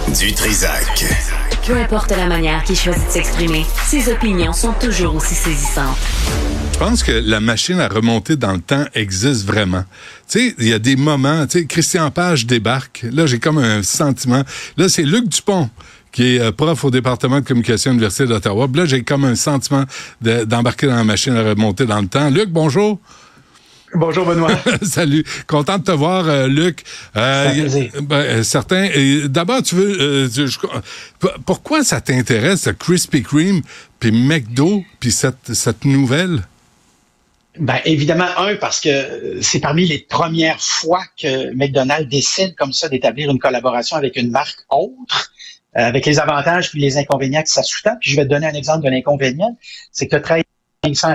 Du Trizac. Peu importe la manière qu'il choisit de s'exprimer, ses opinions sont toujours aussi saisissantes. Je pense que la machine à remonter dans le temps existe vraiment. Tu sais, il y a des moments, tu sais, Christian Page débarque. Là, j'ai comme un sentiment. Là, c'est Luc Dupont qui est prof au département de communication de l'Université d'Ottawa. Puis là, j'ai comme un sentiment d'embarquer dans la machine à remonter dans le temps. Luc, bonjour. Bonjour Benoît. Salut. Content de te voir, Luc. Certain. Et d'abord, tu veux... pourquoi ça t'intéresse, Krispy Kreme, puis McDo, puis cette nouvelle? Ben évidemment, parce que c'est parmi les premières fois que McDonald's décide comme ça d'établir une collaboration avec une marque autre, avec les avantages puis les inconvénients que ça sous-tend. Puis je vais te donner un exemple de l'inconvénient, c'est que tu as 500.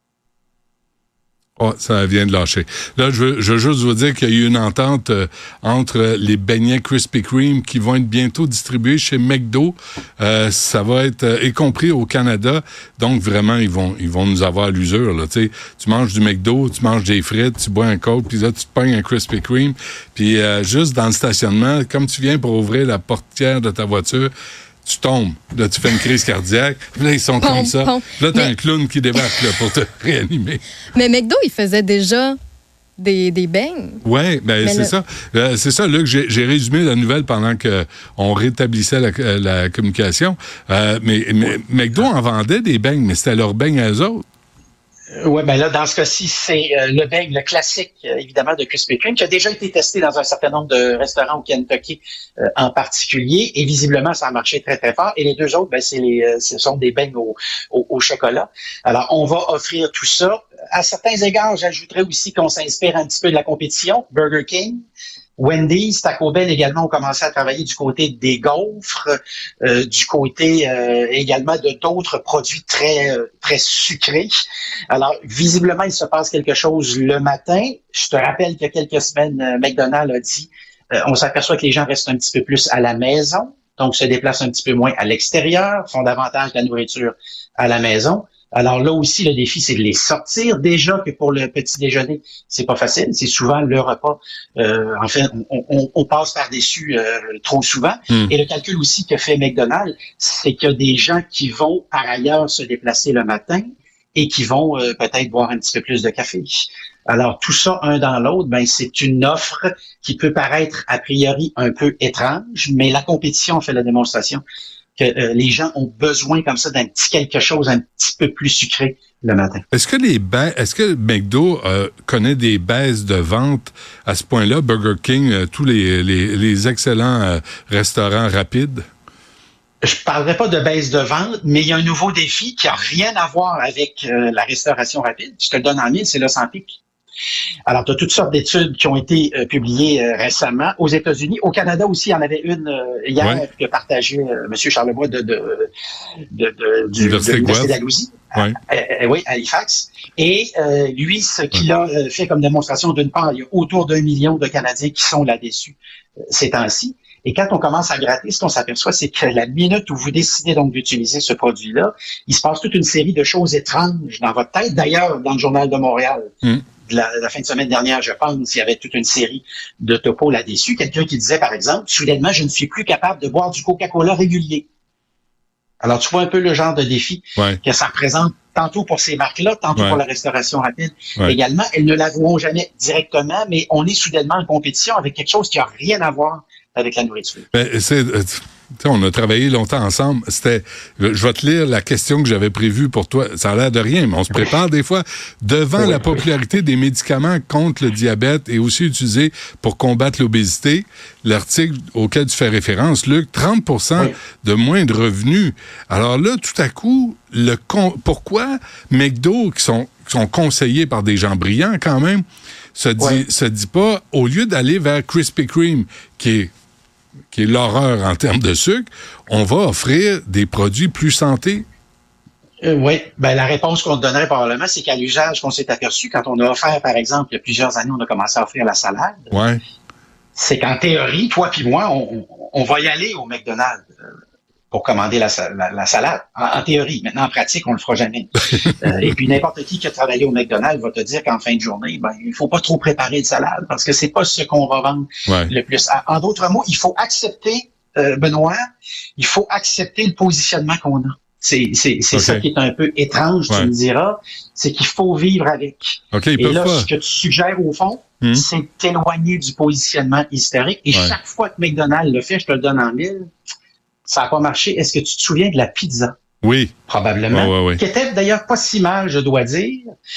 Oh, ça vient de lâcher. Là, je veux juste vous dire qu'il y a eu une entente entre les beignets Krispy Kreme qui vont être bientôt distribués chez McDo. Ça va être y compris au Canada. Donc, vraiment, ils vont nous avoir à l'usure. Là. Tu manges du McDo, tu manges des frites, tu bois un Coke, puis là, tu te pognes un Krispy Kreme. Puis juste dans le stationnement, comme tu viens pour ouvrir la portière de ta voiture, tu tombes, là, tu fais une crise cardiaque, là, ils sont comme ça. Là, t'as un clown qui débarque là, pour te réanimer. Mais McDo, il faisait déjà des beignes. Oui, c'est ça. C'est ça, là, que j'ai résumé la nouvelle pendant qu'on rétablissait la communication. Mais McDo en vendait des beignes, mais c'était leurs beignes à eux autres. Oui, ben là, dans ce cas-ci, c'est le beigne, le classique, évidemment, de Krispy Kreme, qui a déjà été testé dans un certain nombre de restaurants au Kentucky en particulier, et visiblement, ça a marché très, très fort. Et les deux autres, ce sont des beignes au chocolat. Alors, on va offrir tout ça. À certains égards, j'ajouterais aussi qu'on s'inspire un petit peu de la compétition. Burger King, Wendy's, Taco Bell également ont commencé à travailler du côté des gaufres, du côté également de d'autres produits très très sucrés. Alors, visiblement, il se passe quelque chose le matin. Je te rappelle qu'il y a quelques semaines, McDonald's a dit on s'aperçoit que les gens restent un petit peu plus à la maison, donc se déplacent un petit peu moins à l'extérieur, font davantage de la nourriture à la maison. Alors là aussi, le défi, c'est de les sortir. Déjà que pour le petit déjeuner, c'est pas facile. C'est souvent le repas. On passe par-dessus trop souvent. Et le calcul aussi que fait McDonald's, c'est qu'il y a des gens qui vont par ailleurs se déplacer le matin et qui vont peut-être boire un petit peu plus de café. Alors tout ça, un dans l'autre, c'est une offre qui peut paraître a priori un peu étrange, mais la compétition fait la démonstration que les gens ont besoin comme ça d'un petit quelque chose un petit peu plus sucré le matin. Est-ce que McDo connaît des baisses de vente à ce point-là, Burger King, tous les excellents restaurants rapides? Je parlerai pas de baisse de vente, mais il y a un nouveau défi qui a rien à voir avec la restauration rapide. Je te le donne en mille, c'est l'Ozempic. Alors, tu as toutes sortes d'études qui ont été publiées récemment aux États-Unis. Au Canada aussi, il y en avait une hier que partageait M. Charlebois de l'Université d'Alousie. Oui, à Halifax. Et lui, ce qu'il a fait comme démonstration, d'une part, il y a autour d'1 million de Canadiens qui sont là-dessus ces temps-ci. Et quand on commence à gratter, ce qu'on s'aperçoit, c'est que la minute où vous décidez donc d'utiliser ce produit-là, il se passe toute une série de choses étranges dans votre tête. D'ailleurs, dans le Journal de Montréal, la fin de semaine dernière, je pense, il y avait toute une série de topos là-dessus. Quelqu'un qui disait, par exemple, soudainement, je ne suis plus capable de boire du Coca-Cola régulier. Alors, tu vois un peu le genre de défi que ça représente tantôt pour ces marques-là, tantôt pour la restauration rapide également. Elles ne l'avoueront jamais directement, mais on est soudainement en compétition avec quelque chose qui n'a rien à voir avec la nourriture. On a travaillé longtemps ensemble. Je vais te lire la question que j'avais prévue pour toi. Ça a l'air de rien, mais on se prépare des fois. Devant la popularité des médicaments contre le diabète et aussi utilisés pour combattre l'obésité, l'article auquel tu fais référence, Luc, 30% de moins de revenus. Alors là, tout à coup, pourquoi McDo, qui sont conseillés par des gens brillants quand même, se dit pas, au lieu d'aller vers Krispy Kreme, qui est l'horreur en termes de sucre, on va offrir des produits plus santé? La réponse qu'on te donnerait probablement, c'est qu'à l'usage qu'on s'est aperçu, quand on a offert, par exemple, il y a plusieurs années, on a commencé à offrir la salade. C'est qu'en théorie, toi puis moi, on va y aller au McDonald's pour commander la salade. En théorie. Maintenant, en pratique, on le fera jamais. Et puis, n'importe qui a travaillé au McDonald's va te dire qu'en fin de journée, il faut pas trop préparer de salade parce que c'est pas ce qu'on va vendre le plus. En d'autres mots, il faut accepter Benoît, il faut accepter le positionnement qu'on a. C'est ça qui est un peu étrange, tu me diras, c'est qu'il faut vivre avec. Okay, et là, ce que tu suggères au fond, c'est t'éloigner du positionnement historique. Et chaque fois que McDonald's le fait, je te le donne en mille, ça n'a pas marché. Est-ce que tu te souviens de la pizza? Oui. Probablement. Qui était d'ailleurs pas si mal, je dois dire,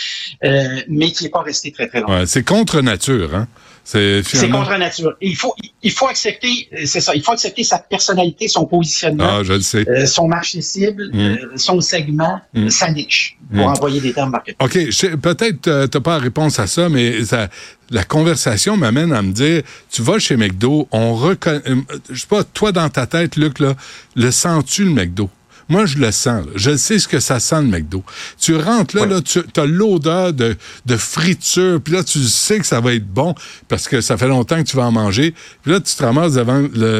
mais qui n'est pas resté très, très longtemps. Ouais, c'est contre nature, hein? C'est contre nature. Et il faut accepter, c'est ça, il faut accepter sa personnalité, son positionnement, je le sais. Son marché cible, son segment, sa niche, pour employer des termes marketing. OK, peut-être t'as pas la réponse à ça, mais la conversation m'amène à me dire, tu vas chez McDo, on reconnaît, je sais pas, toi dans ta tête, Luc, là, le sens-tu le McDo? Moi, je le sens. Là. Je sais ce que ça sent, le McDo. Tu rentres là, tu as l'odeur de friture, puis là, tu sais que ça va être bon parce que ça fait longtemps que tu vas en manger. Puis là, tu te ramasses devant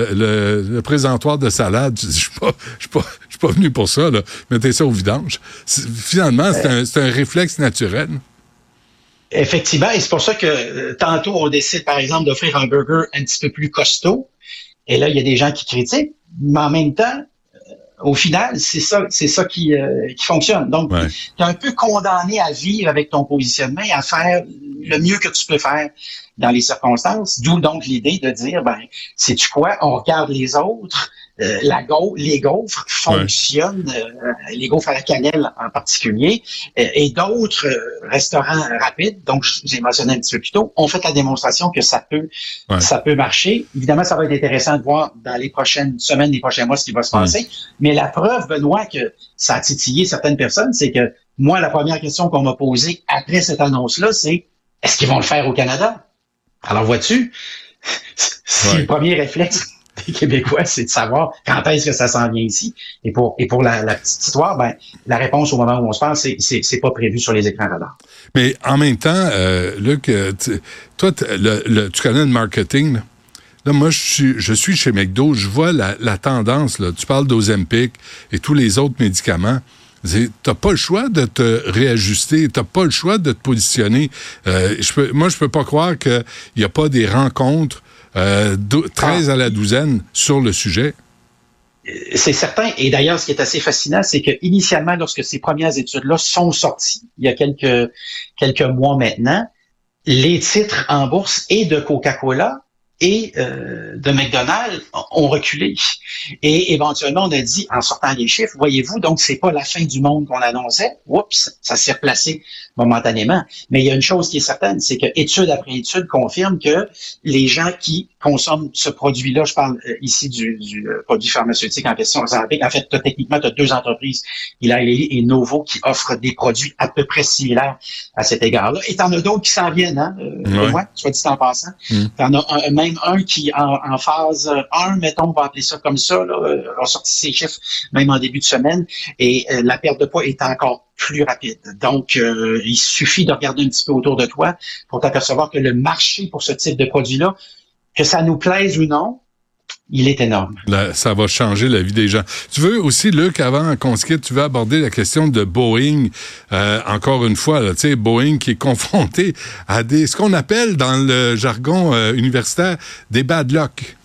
le présentoir de salade. Tu dis, je suis pas venu pour ça, là. Mettez ça au vidange. Finalement, c'est un réflexe naturel. Effectivement, et c'est pour ça que tantôt, on décide, par exemple, d'offrir un burger un petit peu plus costaud. Et là, il y a des gens qui critiquent, mais en même temps, au final, c'est ça qui fonctionne. Donc, tu es un peu condamné à vivre avec ton positionnement et à faire le mieux que tu peux faire dans les circonstances. D'où donc l'idée de dire, sais-tu quoi, on regarde les autres. Les gaufres fonctionnent, les gaufres à la cannelle en particulier, et d'autres restaurants rapides, donc j'ai mentionné un petit peu plus tôt, ont fait la démonstration que ça peut marcher. Évidemment, ça va être intéressant de voir dans les prochaines semaines, les prochains mois ce qui va se passer, mais la preuve, Benoît, que ça a titillé certaines personnes, c'est que moi, la première question qu'on m'a posée après cette annonce-là, c'est est-ce qu'ils vont le faire au Canada? Alors vois-tu, c'est le premier réflexe des Québécois, c'est de savoir quand est-ce que ça s'en vient ici. Et pour la petite histoire, la réponse au moment où on se parle, c'est pas prévu sur les écrans radars. Mais en même temps, Luc, toi, tu connais le marketing, là? Là, moi, je suis chez McDo, je vois la tendance, là. Tu parles d'Ozempic et tous les autres médicaments. T'as pas le choix de te réajuster, t'as pas le choix de te positionner. Je peux pas croire qu'il y a pas des rencontres 13 à la douzaine sur le sujet. C'est certain. Et d'ailleurs, ce qui est assez fascinant, c'est que initialement, lorsque ces premières études-là sont sorties, il y a quelques mois maintenant, les titres en bourse et de Coca-Cola et de McDonald's ont reculé. Et éventuellement, on a dit, en sortant les chiffres, voyez-vous, donc c'est pas la fin du monde qu'on annonçait. Oups, ça s'est replacé momentanément. Mais il y a une chose qui est certaine, c'est que étude après étude confirme que les gens qui consomment ce produit-là, je parle ici du produit pharmaceutique en question, en fait, techniquement, tu as deux entreprises, Eli Lilly et Novo, qui offrent des produits à peu près similaires à cet égard-là. Et t'en as d'autres qui s'en viennent, hein, moi, soit dit en passant. T'en as même un qui, en phase 1, mettons, on va appeler ça comme ça, là, a sorti ses chiffres même en début de semaine, et la perte de poids est encore plus rapide. Donc, il suffit de regarder un petit peu autour de toi pour t'apercevoir que le marché pour ce type de produit-là, que ça nous plaise ou non, il est énorme. Là, ça va changer la vie des gens. Tu veux aussi, Luc, avant qu'on se quitte, tu veux aborder la question de Boeing. Encore une fois, tu sais, Boeing qui est confronté à ce qu'on appelle dans le jargon universitaire des bad luck.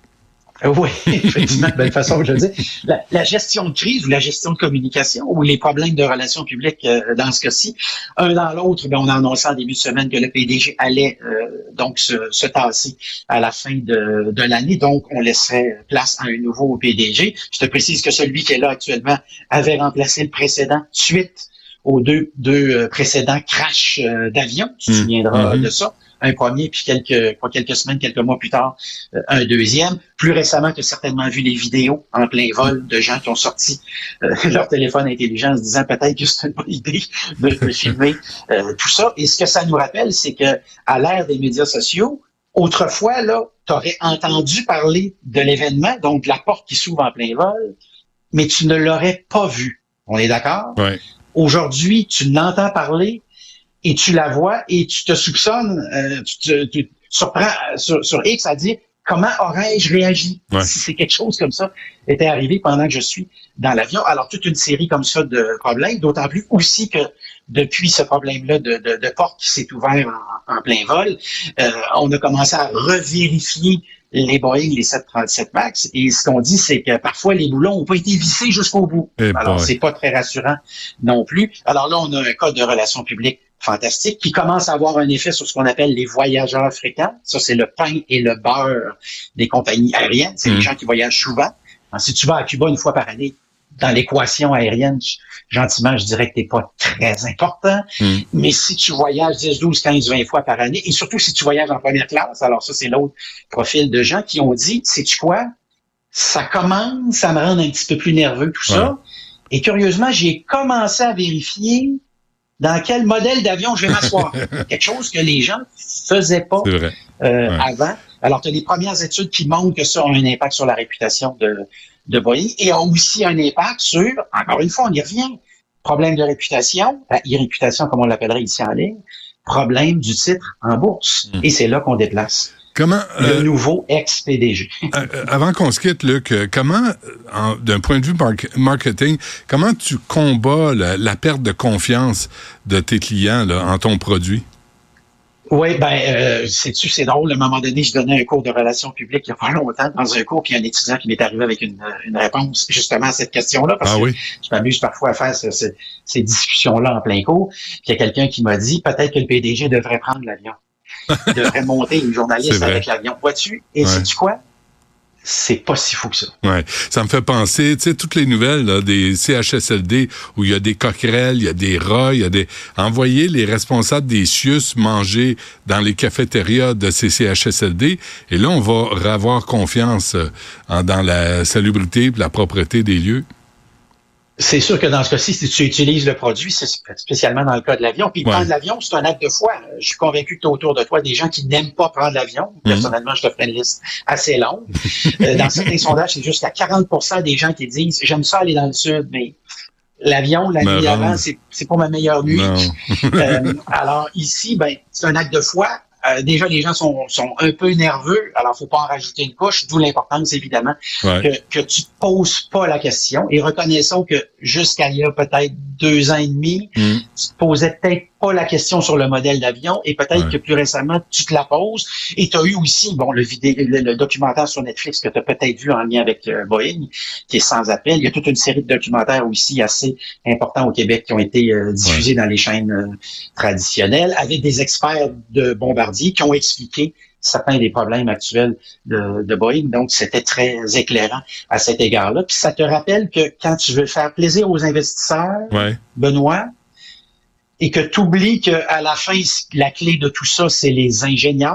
Oui, effectivement, belle façon de le dire. La gestion de crise ou la gestion de communication ou les problèmes de relations publiques dans ce cas-ci, un dans l'autre, on a annoncé en début de semaine que le PDG allait donc se tasser à la fin de l'année. Donc, on laisserait place à un nouveau PDG. Je te précise que celui qui est là actuellement avait remplacé le précédent suite aux deux précédents crashs d'avion. Tu te souviendras de ça. Un premier, puis quelques semaines, quelques mois plus tard, un deuxième. Plus récemment, tu as certainement vu les vidéos en plein vol de gens qui ont sorti leur téléphone intelligent en se disant peut-être que c'est une bonne idée de filmer tout ça. Et ce que ça nous rappelle, c'est que à l'ère des médias sociaux, autrefois, là, tu aurais entendu parler de l'événement, donc de la porte qui s'ouvre en plein vol, mais tu ne l'aurais pas vu. On est d'accord? Ouais. Aujourd'hui, tu l'entends parler, et tu la vois et tu te soupçonnes, tu te surprends sur X à dire comment aurais-je réagi si c'est quelque chose comme ça était arrivé pendant que je suis dans l'avion. Alors, toute une série comme ça de problèmes, d'autant plus aussi que depuis ce problème-là de porte qui s'est ouvert en plein vol, on a commencé à revérifier les Boeing, les 737 MAX. Et ce qu'on dit, c'est que parfois, les boulons n'ont pas été vissés jusqu'au bout. Alors, c'est pas très rassurant non plus. Alors là, on a un code de relations publiques fantastique qui commence à avoir un effet sur ce qu'on appelle les voyageurs fréquents. Ça, c'est le pain et le beurre des compagnies aériennes. C'est les gens qui voyagent souvent. Alors, si tu vas à Cuba une fois par année, dans l'équation aérienne, gentiment, je dirais que t'es pas très important. Mais si tu voyages 10, 12, 15, 20 fois par année, et surtout si tu voyages en première classe, alors ça, c'est l'autre profil de gens qui ont dit, sais-tu quoi? Ça commence à me rendre un petit peu plus nerveux, tout ça. Et curieusement, j'ai commencé à vérifier dans quel modèle d'avion je vais m'asseoir. Quelque chose que les gens faisaient pas avant. Alors, tu as les premières études qui montrent que ça a un impact sur la réputation de Boeing et a aussi un impact sur, encore une fois, on y revient, problème de réputation, irréputation comme on l'appellerait ici en ligne, problème du titre en bourse. Et c'est là qu'on déplace le nouveau ex-PDG. Avant qu'on se quitte, Luc, comment, d'un point de vue marketing, comment tu combats la perte de confiance de tes clients là, en ton produit? Oui, sais-tu, c'est drôle. À un moment donné, je donnais un cours de relations publiques il y a pas longtemps dans un cours, puis il y a un étudiant qui m'est arrivé avec une réponse justement à cette question-là, parce que je m'amuse parfois à faire ces discussions-là en plein cours. Puis il y a quelqu'un qui m'a dit, peut-être que le PDG devrait prendre l'avion. Il devrait monter une journaliste avec l'avion. Vois-tu? Et sais-tu quoi? C'est pas si fou que ça. Ouais, ça me fait penser, tu sais, toutes les nouvelles là, des CHSLD où il y a des coquerelles, il y a des rats, il y a des... Envoyer les responsables des CIUS manger dans les cafétérias de ces CHSLD, et là, on va avoir confiance dans la salubrité et la propreté des lieux. C'est sûr que dans ce cas-ci, si tu utilises le produit, c'est spécialement dans le cas de l'avion. Puis prendre l'avion, c'est un acte de foi. Je suis convaincu que tu as autour de toi des gens qui n'aiment pas prendre l'avion. Personnellement, je te ferai une liste assez longue. Dans certains sondages, c'est jusqu'à 40% des gens qui disent « J'aime ça aller dans le sud, mais l'avion, la nuit avant, c'est pas ma meilleure nuit. » Alors ici, c'est un acte de foi. Déjà, les gens sont un peu nerveux, alors faut pas en rajouter une couche, d'où l'importance, évidemment, que tu te poses pas la question. Et reconnaissons que jusqu'à il y a peut-être 2 ans et demi, tu te posais peut-être pas la question sur le modèle d'avion, et peut-être que plus récemment, tu te la poses. Et tu as eu aussi, le documentaire sur Netflix que tu as peut-être vu en lien avec Boeing, qui est sans appel. Il y a toute une série de documentaires aussi assez importants au Québec qui ont été diffusés dans les chaînes traditionnelles, avec des experts de Bombardier qui ont expliqué certains des problèmes actuels de Boeing. Donc, c'était très éclairant à cet égard-là. Puis ça te rappelle que quand tu veux faire plaisir aux investisseurs, Benoît, et que tu oublies qu'à la fin, la clé de tout ça, c'est les ingénieurs.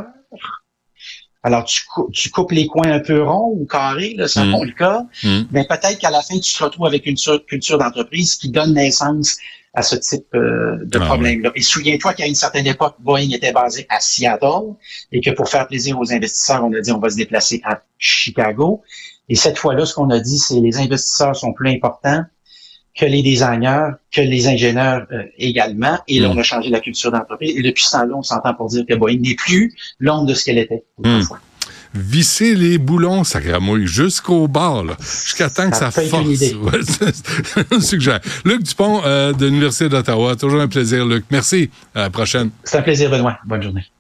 Alors, tu coupes les coins un peu ronds ou carrés, là, c'est pas le cas. Mais peut-être qu'à la fin, tu te retrouves avec une culture d'entreprise qui donne naissance à ce type de problème-là. Et souviens-toi qu'à une certaine époque, Boeing était basé à Seattle et que pour faire plaisir aux investisseurs, on a dit on va se déplacer à Chicago. Et cette fois-là, ce qu'on a dit, c'est les investisseurs sont plus importants que les designers, que les ingénieurs également. Et là, on a changé la culture d'entreprise. Et depuis ce temps-là, on s'entend pour dire que Boeing n'est plus l'ombre de ce qu'elle était autrefois. Visser les boulons, ça gramouille jusqu'au bord, là, jusqu'à temps que ça force. Ouais, suggère. Luc Dupont de l'Université d'Ottawa, toujours un plaisir, Luc. Merci. À la prochaine. C'est un plaisir, Benoît. Bonne journée.